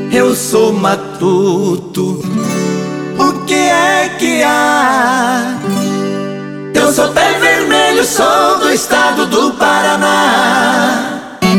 Eu sou matuto, o que é que há? Eu sou pé vermelho, sou do estado do Paraná.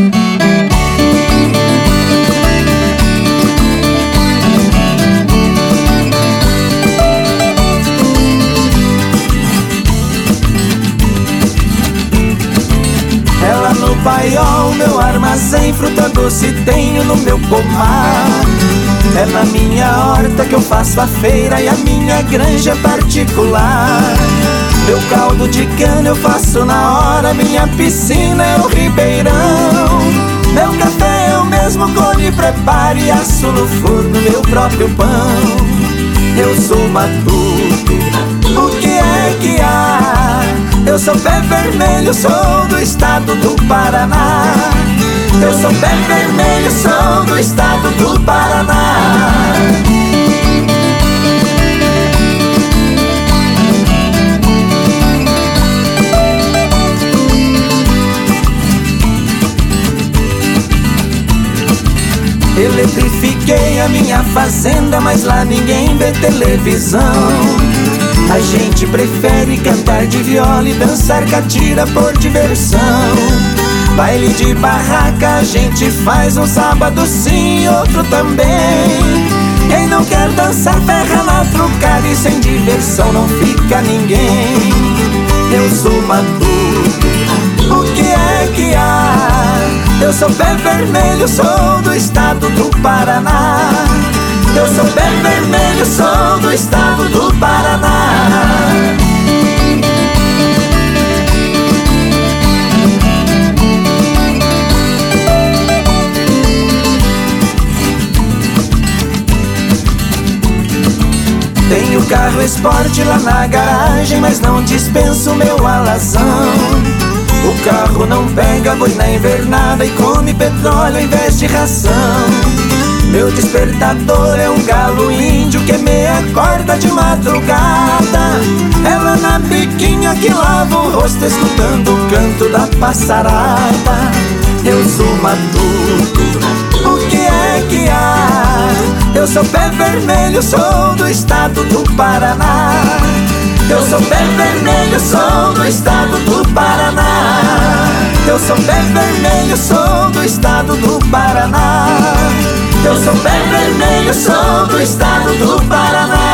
Ela no paiol, meu armazém, fruta doce tenho no meu pomar. É na minha horta que eu faço a feira e a minha granja particular. Meu caldo de cana eu faço na hora, minha piscina é o ribeirão. Meu café eu mesmo colho e preparo e asso no forno meu próprio pão. Eu sou matuto, o que é que há? Eu sou pé vermelho, sou do estado do Paraná. Eu sou pé vermelho, sou do estado do Paraná. Eletrifiquei a minha fazenda, mas lá ninguém vê televisão. A gente prefere cantar de viola e dançar catira por diversão. Baile de barraca a gente faz um sábado sim, outro também. Quem não quer dançar ferra na trucada e sem diversão não fica ninguém. Eu sou matuto, o que é que há? Eu sou pé vermelho, sou do estado do Paraná. Eu sou pé vermelho, sou do estado do Paraná. Tenho carro esporte lá na garagem, mas não dispenso meu alazão. O carro não pega boi na invernada e come petróleo ao invés de ração. Meu despertador é um galo índio que me acorda de madrugada. Ela na biquinha que lava o rosto escutando o canto da passarada. Eu sou matuto, o que é que há? Eu sou pé vermelho, sou do estado do Paraná. Eu sou pé vermelho, sou do estado do Paraná. Eu sou pé vermelho, sou do estado do Paraná. Eu sou pé vermelho, sou do estado do Paraná.